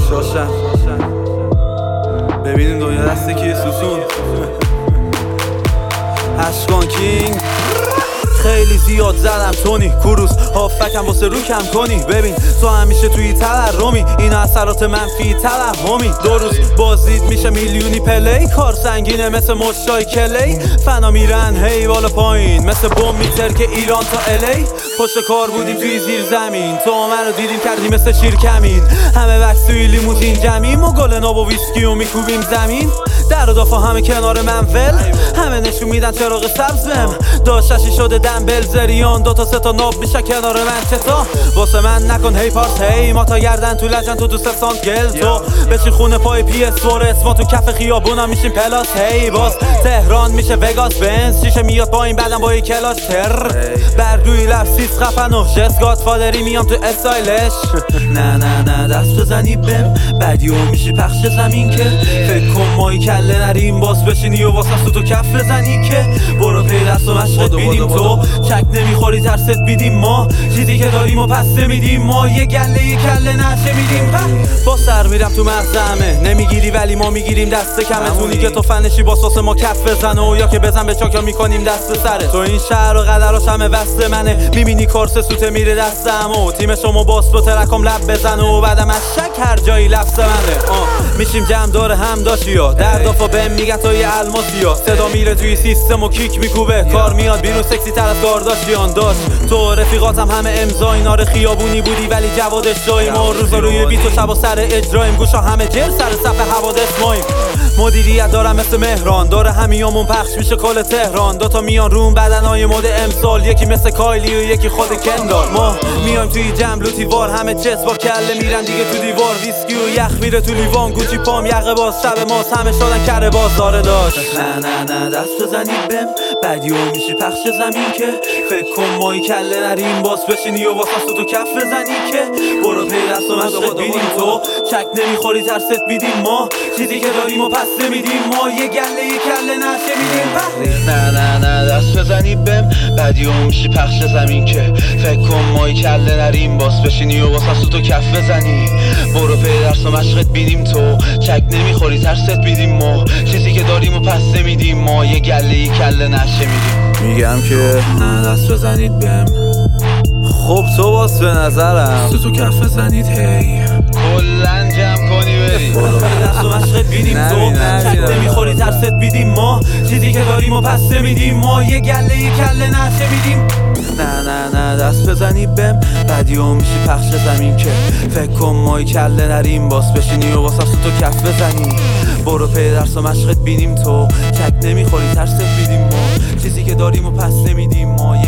روشن ببینیم دنیا دسته کی سوسون اشکان کینگ خیلی زیاد زدم تونی کروس هافکم واسه رو کم کنی. ببین تو همیشه توی تورمی، این اثرات منفی توهمی. دو روز بازدید میشه میلیونی پلی، کار سنگینه مثل مشتای کلی. فنا میرن هی بالا پایین مثل بوم میتر که ایران تا الی. پشت کار بودیم توی زیر زمین، تو منو دیدیم کردیم مثل شیر کمین. همه وقت توی لیموزین جمعیم و گل ناب و ویسکی و میکوبیم زمین. در و دافا همه کنار من ول، همه نشون میدن چراغ سبزم. داشتشی شده دنبل زریان، دوتا سه تا ناب میشه کنار من. چتا واسه من نکن هی پارس هی، ما تا گردن تو لجن تو دوست سانت گل. تو بشین خونه پای پی اس فورس، ما تو کف خیابونا میشیم پلاس هی. باز تهران میشه وگاس بنز، شیشه میاد پایین بعدم با یه کلاش تر. برگوی لفسیس خفن و جست گادفادری میام تو استایلش. نه نه نه دست بزنی بم بدیو میشی پخش زمین که. فکر کن مایی کله نریم باز بشینی و واسه تو کف بزنی که. برو پی دست و مشقت بیدیم تو چک نمیخوری ترست بیدیم ما. چیزی که داریم و پس میدیم ما، یه گله یه کله نشه میدیم. با سر میرم تو مغزمه نمیگیری ولی ما میگیریم دست کمه. تونی که تو فنشی با ساس ما کف بزنه و یا که بزن به چاک یا میکنیم دست سره. تو این شهر و قدراش همه وسط منه، میبینی کارس سوته میره دستم و تیم شما باس با ترکم لب بزنه و بعدم از شک هر جایی لفظ منه. میشیم جمع داره هم داشیا در دافا بهم میگه تو یه الماسیا. صدا میره توی سیستم و کیک میکوبه، کار میاد بیرون سکسی تر از کارداشیان. داشت تو رفیقاتم همه امضا ایناره، خیابونی بودی ولی جوادش جاییم. ما روزا روی بیت و شبا سر اجرایم، گوشا همه جل سر صف حوادث ماییم. مدیریت دارم مثل مهران، داره همیامون پخش میشه کل تهران. دوتا میان روم بدنای مد امسال، یکی مثل کایلی و یکی خود کندال. ما میایم توی جمع لوتی وار، همه چس با کله میرن دیگه تو دیوار. ویسکی و یخ میره تو لیوان، گوچی پام یقه باز شب ماست، همه شدن کره باز داره داشت. نه نه نه دست بزنید بم بدیو میشی پخش زمین که. فکر کن مایی کله نریم باز بشینی و واسه تو کف بزنی که. برو پی دست و مشقت بیدیم تو چک نمیخوری ترست بیدیم ما. چیزی که داریم و پس نمیدیم ما، یه گله یه کله نشه میدیم. نه نه نه دست بزنی بم بدیو میشی پخش زمین که. فکر کن مایی کله نریم باز بشینی و واسه تو کف بزنی. برو پی دست و مشقت بیدیم تو چک نمیخوری ترست بیدیم ما. چیزی که داریم و پس نمیدیم ما، یه گله یه کله نشه میدیم. میگم که نه دست بزنید بهم. خب تو باز به نظرم تو کف بزنید هی کلن جمع کنی بریم. برو به دست و مشقت بیدیم تو چک نمیخوری ترست بیدیم ما. چیزی که داریم و پس نمیدیم ما، یه گله یه کله نشه میدیم. نه نه نه دست بزنی بهم بدیو میشی پخش زمین که. فکر کن مایی کله نریم باز بشینی و واسه تو کف بزنی. برو پی درس و مشقت بینیم تو چک نمیخوری ترست بیدیم ما. چیزی که داریم و پس نمیدیم ما.